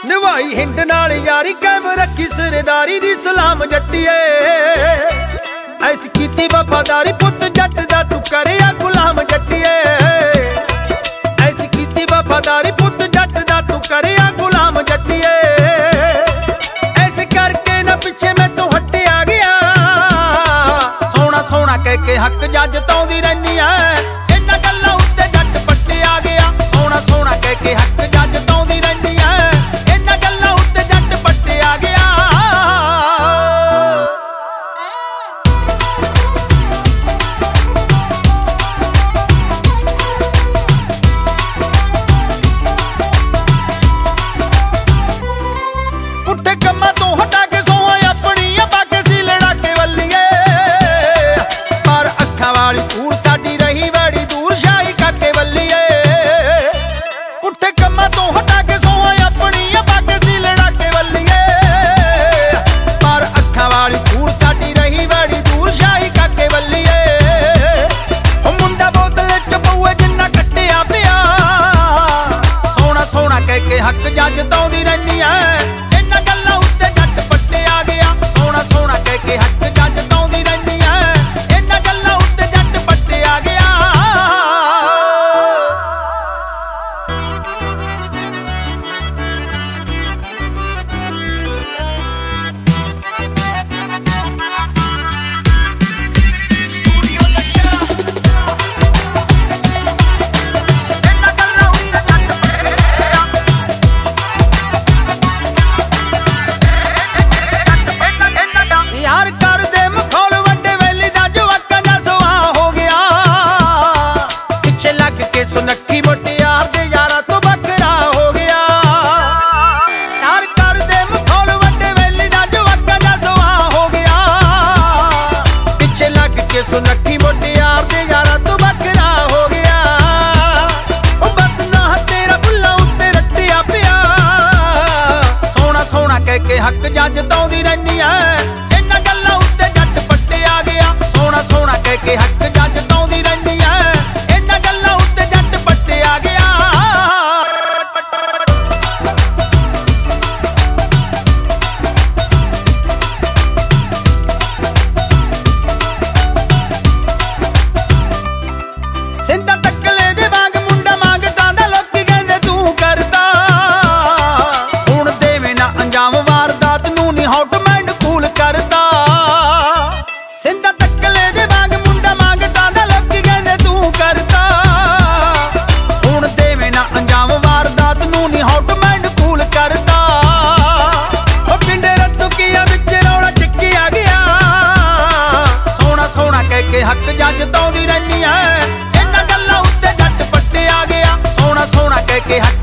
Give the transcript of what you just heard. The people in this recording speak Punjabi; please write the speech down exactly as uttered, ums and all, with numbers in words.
ਨਿਭਾਈ ਹਿੰਡ ਨਾਲ ਯਾਰੀ ਕਾਇਮ ਰੱਖੀ ਸਰਦਾਰੀ ਦੀ ਸਲਾਮ ਜੱਟੀਏ ਐਸੀ ਕੀਤੀ ਵਫਾਦਾਰੀ ਪੁੱਤ ਜੱਟ ਦਾ ਤੂੰ ਕਰਿਆ ਗੁਲਾਮ ਜੱਟੀਏ ਐਸੀ ਕੀਤੀ ਵਫਾਦਾਰੀ ਪੁੱਤ ਜੱਟ ਦਾ ਤੂੰ ਕਰਿਆ ਗੁਲਾਮ ਜੱਟੀਏ ਐਸੇ ਕਰਕੇ ਨਾ ਪਿੱਛੇ ਮੈਂ ਤੋਂ ਹਟਿਆ ਗਿਆ ਸੋਹਣਾ ਸੋਹਣਾ ਕਹਿ ਕੇ ਹੱਕ ਜੱਜ ਤਾਉਂਦੀ ਰਹਿਨੀ ਐ ਇਹਨਾਂ ਗੱਲਾਂ ਉੱਤੇ ਜੱਟ ਪੱਟਿਆ ਗਿਆ ਸੋਹਣਾ ਸੋਹਣਾ ਕਹਿ ਕੇ ਹੱਕ ਜੱਜ ਤਾਉਂਦੀ ਰਹਿਨੀ ਐ ਇਹਨਾਂ ਗੱਲਾਂ ਉੱਤੇ ਜੱਟ ਪੱਟਿਆ ਗਿਆ ਉੱਠੇ ਕੰਮਾਂ ਤੋਂ ਹਟਾ ਕੇ ਸੋਹਾਂ ਆਪਣੀਆਂ ਪੱਗ ਸੀ ਲੜਾ ਕੇ ਵੱਲੀਏ ਪਰ ਅੱਖਾਂ ਵਾਲੀ ਕੂੜ ਸਾਡੀ ਰਹੀ ਬੜੀ ਦੂਰ ਸ਼ਾਹੀ ਕਾਕੇ ਵੱਲੀਏ ਉੱਠੇ ਕੰਮਾਂ ਤੋਂ ਹਟਾ ਕੇ ਸੋਹਾਂ ਆਪਣੀਆਂ ਪੱਗ ਸੀ ਲੜਾ ਕੇ ਵੱਲੀਏ ਪਰ ਅੱਖਾਂ ਵਾਲੀ ਕੂੜ ਸਾਡੀ ਰਹੀ ਬੜੀ ਦੂਰ ਸ਼ਾਹੀ ਕਾਕੇ ਵੱਲੀਏ ਉਹ ਮੁੰਡਾ ਬੋਤਲ ਚ ਪਊਏ ਜਿੰਨਾ ਕੱਟਿਆ ਪਿਆ ਸੋਹਣਾ ਸੋਹਣਾ ਕਹਿ ਕੇ ਹੱਕ ਜੱਜ ਤਾਉਂਦੀ ਰਹਿਨੀ ਐ ਇਹਨਾਂ ਗੱਲਾਂ ਉੱਤੇ ਜੱਟ ਪੱਟਿਆ ਗਿਆ ਸੋਹਣਾ ਸੋਹਣਾ ਕਹਿ ਕੇ ਹੱਕ ਜੱਜ ਤਾਉਂਦੀ ਰਹਿਨੀ ਐ ਇਹਨਾਂ ਗੱਲਾਂ ਉੱਤੇ ਜੱਟ ਪੱਟਿਆ ਗਿਆ ਯਾਰ ਕਰਦੇ ਮਖੌਲ ਵੱਡੇ ਵੇਲੀ ਦਾ ਜਵਾਕਾਂ ਦਾ ਸੁਆਹ ਹੋ ਗਿਆ ਪਿੱਛੇ ਲੱਗ ਕੇ ਸੁਨੱਖੀ ਮੁਟਿਆਰ ਦੇ ਯਾਰਾਂ ਤੋਂ ਵੱਖਰਾ ਹੋ ਗਿਆ ਯਾਰ ਕਰਦੇ ਮਖੌਲ ਵੱਡੇ ਵੇਲੀ ਦਾ ਜਵਾਕਾਂ ਦਾ ਸੁਆਹ ਹੋ ਗਿਆ ਪਿੱਛੇ ਲੱਗ ਕੇ ਸੁਨੱਖੀ ਮੁਟਿਆਰ ਦੇ ਯਾਰਾਂ ਤੋਂ ਵੱਖਰਾ ਹੋ ਗਿਆ ਉਹ ਬਸ ਨਾ ਤੇਰਾ ਬੁੱਲਾ ਉੱਤੇ ਰੱਟਿਆ ਪਿਆ ਸੋਹਣਾ ਸੋਹਣਾ ਕਹਿ ਕੇ ਹੱਕ ਜੱਜ ਤਾਉਂਦੀ ਰਹਿਨੀ ਐ ਇਹਨਾਂ ਗੱਲਾਂ ਉੱਤੇ ਜੱਟ ਪੱਟਿਆ ਗਿਆ ਸੋਹਣਾ ਸੋਹਣਾ ਕਹਿ ਕੇ ਹੱਕ ਜੱਜ ਤਾਉਂਦੀ ਰਹਿਨੀ ਐ ਇਹਨਾਂ ਗੱਲਾਂ ਉੱਤੇ ਜੱਟ ਪੱਟਿਆ ਗਿਆ ਸਿੰਧਾ ਤੱਕਲੇ ਦੇ ਵਾਂਗ ਮੁੰਡਾ ਮੰਗਦਾ ਦਾ ਲੋਕੀ ਕਹਿੰਦੇ ਤੂੰ ਕਰਦਾ ਹੁਣ ਦੇਵੇਂ ਨਾ ਅੰਜਾਮ ਵਾਰਦਾਤ ਨੂੰ ਨੀ ਹੌਟ ਮੈਂਡ ਕੂਲ ਕਰਦਾ ਸਿੰਧਾ ਤੱਕਲੇ ਦੇ ਵਾਂਗ ਮੁੰਡਾ ਮੰਗਦਾ ਦਾ ਲੋਕੀ ਕਹਿੰਦੇ ਤੂੰ ਕਰਦਾ ਹੁਣ ਦੇਵੇਂ ਨਾ ਅੰਜਾਮ ਵਾਰਦਾਤ ਨੂੰ ਨੀ ਹੌਟ ਮੈਂਡ ਕੂਲ ਕਰਦਾ ਉਹ ਪਿੰਡੇ ਰਤੂਕੀਆਂ ਵਿੱਚ ਰੌਲਾ ਚੱਕਿਆ ਗਿਆ ਸੋਹਣਾ ਸੋਹਣਾ ਕਹਿ ਕੇ ਹੱਕ ਜੱਜ ਤਾਉਂਦੀ ਰਹਿਨੀ ਐ ਇਹਨਾਂ ਗੱਲਾਂ ਉੱਤੇ ਜੱਟ ਪੱਟਿਆ ਗਿਆ ਸੋਹਣਾ ਸੋਹਣਾ ਕਹਿ ਕੇ ਹੱਕ